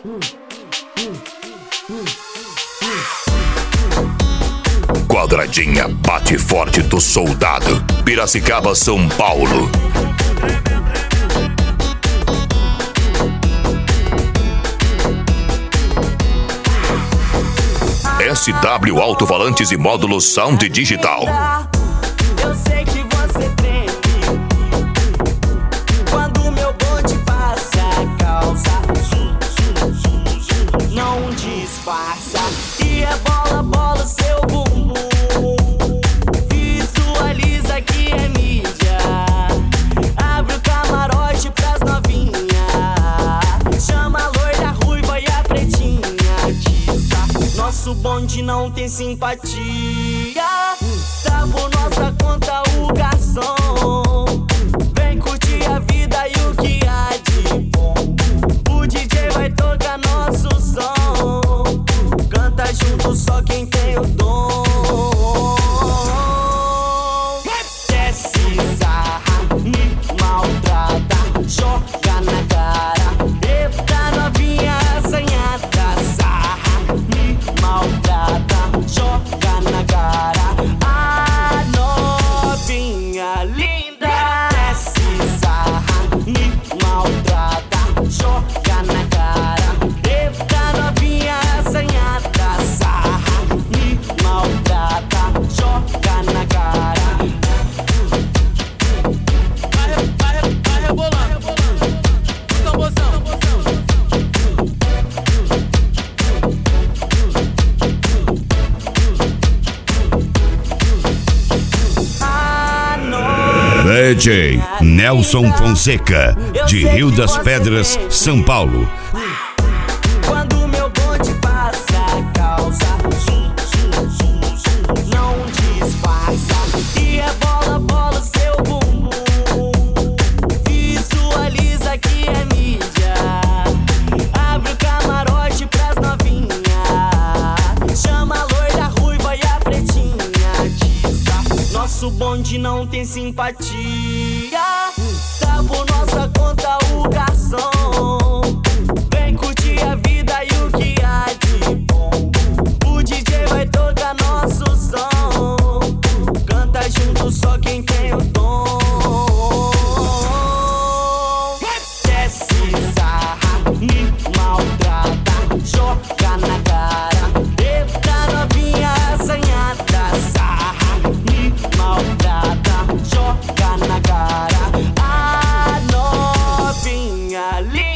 Quadradinha bate forte do soldado. Piracicaba, São Paulo. SW Alto-Falantes e Módulos Sound Digital. Eu sei que você treme quando meu bonde passa, causa não disfarça. E é bola, bola seu bumbum. Visualiza que é mídia. Abre o camarote pras novinhas. Chama a loira, a ruiva e a pretinha. Nosso bonde não tem simpatia. Tá por nossa conta o garçom. Vem curtir a vida e o que há de bom. O DJ vai tocar nosso som. Canta junto só quem tem o dom. Desce, sarra, me maltrata, joga na cara. Eita novinha assanhada, sarra, me maltrata, joga na cara. A novinha linda. Desce, sarra, me maltrata, joga na cara. Eita novinha assanhada, sarra, me maltrata, joga na cara. Vai rebolando, tambozão. DJ Nelson Fonseca, de Rio das Pedras, São Paulo. Quando meu bonde passa, causa não disfarça. E é bola, bola seu bumbum. Visualiza que é mídia. Abre o camarote pras novinhas. Chama a loira, a ruiva e a pretinha. Nosso bonde não tem simpatia. Tá por nossa conta o garçom. Vem curtir a vida e o que há de bom. O DJ vai tocar nosso som. Canta junto só quem tem o dom. Desce, sarra, me maltrata, joga na cara. Eita novinha assanhada, sarra, me maltrata, joga na cara. A novinha linda.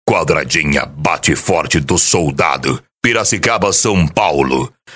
Quadradinha Bate Forte do Soldado, Piracicaba, São Paulo.